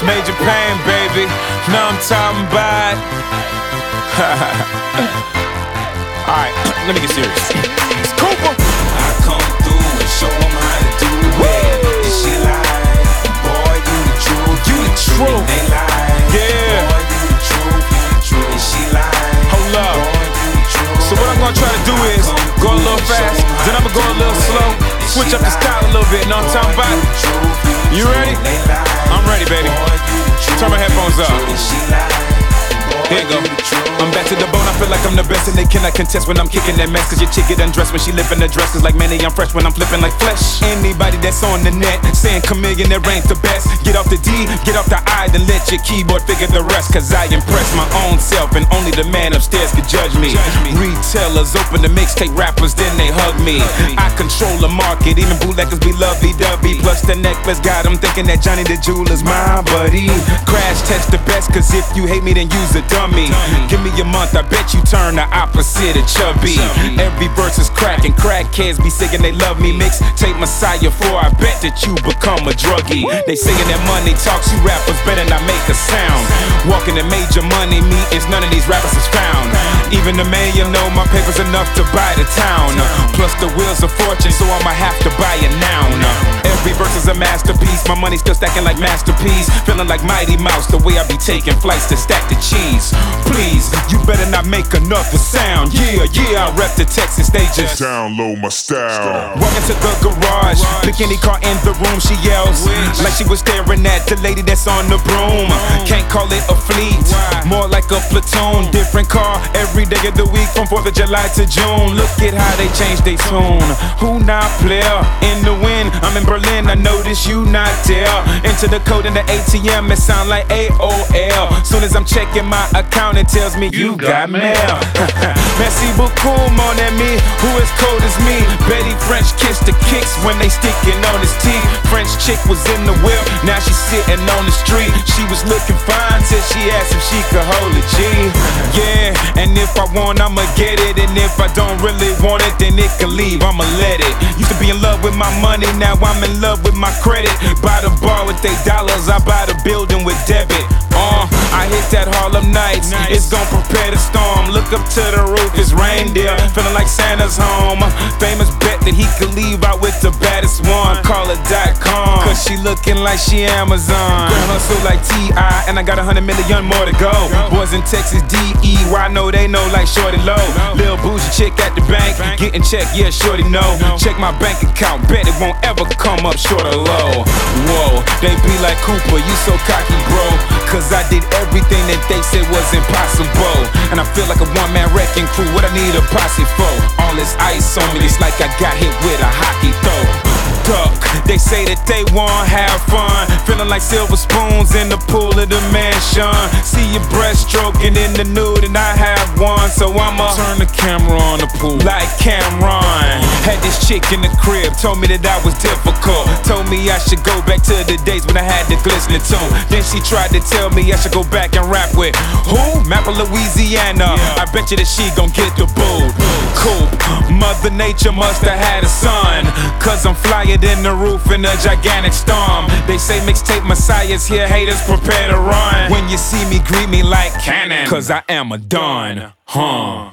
Major Pain, baby. Know I'm talking about. Alright, let me get serious. It's Cooper. I come through and show them how to do it. And she like, boy, you the truth. You the truth. They lie. Yeah. Boy, you the truth, you the truth. And she like, hold up. Boy, you the truth. So what I'm gonna try to do is go a little fast, then I'm gonna go a little slow, switch up the style a little bit, know what I'm talking about? You ready? I'm ready, baby. Turn my headphones up. Here you go. I'm back to the bone, I feel like I'm the best and they cannot contest when I'm kicking that mess. Cause your chick get undressed when she lifting the dresses like Manny, I'm fresh when I'm flipping like flesh. Anybody that's on the net saying chameleon, that ain't the best. Get off the D, get off the I, then let your keyboard figure the rest. Cause I impress my own self and only the man upstairs can judge me. Retailers open the mixtape rappers, then they hug me. I control the market, even bootleggers be lovey-dovey. Plus the necklace got them thinking that Johnny the Jeweler's my buddy. Crash test the best, cause if you hate me then use a dummy. Give me a month, I bet you turn the opposite of chubby. Every verse is cracking, crackheads be singing they love me. Mixtape Messiah 4, I bet that you become a druggie. They saying that money talks, you rappers better not make a sound. Walking in major money, me is none of these rappers is found. Even the mayor know my paper's enough to buy the town. Plus the wheels of fortune, so I'ma have to buy it now. Every verse is a masterpiece, my money still stacking like masterpiece. Feeling like Mighty Mouse, the way I be taking flights to stack the cheese. Please, you better not make another sound. Yeah, I rep the Texas stages. Download my style. Walk into the garage, bikini car in the room, she yells like she was staring at the lady that's on the broom. Can't call it a fleet, more like a platoon. Different car every day of the week from 4th of July to June. Look at how they changed their tune. Who not player? In the wind, I'm in Berlin, I notice you not there. Enter the code in the ATM, it sound like AOL. Soon as I'm checking my account, it tells me you got mail. Merci beaucoup, mon ami, who as cold as me. Betty French kissed the kicks when they sticking on his teeth. French chick was in the whip, now she's sitting on the street. She was looking fine till she asked if she could hold a G. Yeah, and if I want, I'ma get it. And if I don't really want it, then it can leave, I'ma let it. Used to be in love with my money, now I'm in love with my credit. Buy the bar with they dollars, I buy the building with debit. I hit that Harlem Nights, it's gon' prepare the storm. Look up to the roof, it's reindeer, feeling like Santa's home. Famous bet that he could leave out with the baddest one. Call it .com, cause she looking like she Amazon. Girl hustle like T.I. and I got 100 million more to go. Boys in Texas, D.E. why I know they know like Shorty Low. Lil bougie chick at the bank, getting checked, yeah, Shorty know. Check my bank account, bet it won't ever come up short or low. Whoa, they be like Cooper, you so cocky, bro. Cause I did everything that they said was impossible. And I feel like a one-man wrecking crew, what I need a posse for. All this ice on me, it's like I got hit with a hockey throw. Duck, they say that they wanna have fun, feeling like silver spoons in the pool of the mansion. See your breaststroking in the nude and I have one, so I'ma turn the camera on the pool like Cameron. Had this chick in the crib, told me that I was difficult. Told me I should go back to the days when I had the glistening tune. Then she tried to tell me I should go back and rap with who? Mappa Louisiana. I bet you that she gon' get the boot. Cool, Mother Nature must have had a son, cause I'm flyer than the roof in a gigantic storm. They say mixtape Messiah's here, haters prepare to run. When you see me, greet me like cannon, cause I am a don.